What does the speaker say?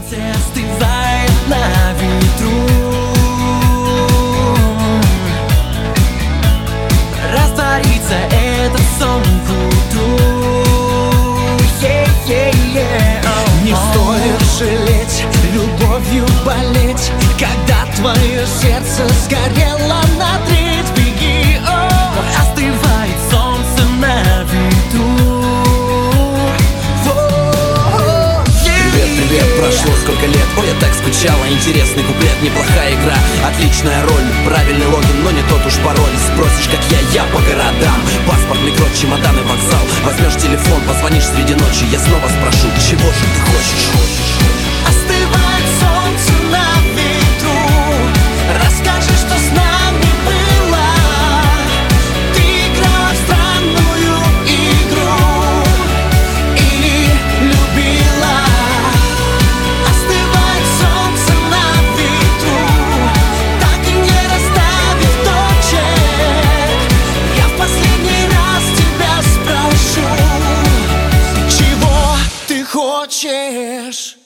Остывает на ветру, растворится этот сон к утру. Не стоит жалеть, любовью болеть, когда твое сердце сгорело на треть. Беги, остывает солнце на ветру. Привет, прошло сколько лет, ой, я так скучала. Интересный куплет, неплохая игра, отличная роль, правильный логин, но не тот уж пароль. Спросишь, как я по городам, паспорт, микро, чемодан и вокзал. Возьмешь телефон, позвонишь среди ночи, я снова спрошу, чего же ты хочешь? Остывает солнце на ветру, расскажи, что с нами было. Ты играла в странную игру и любила. Остывает солнце на ветру, так и не расставив точек. Я в последний раз тебя спрошу, чего ты хочешь?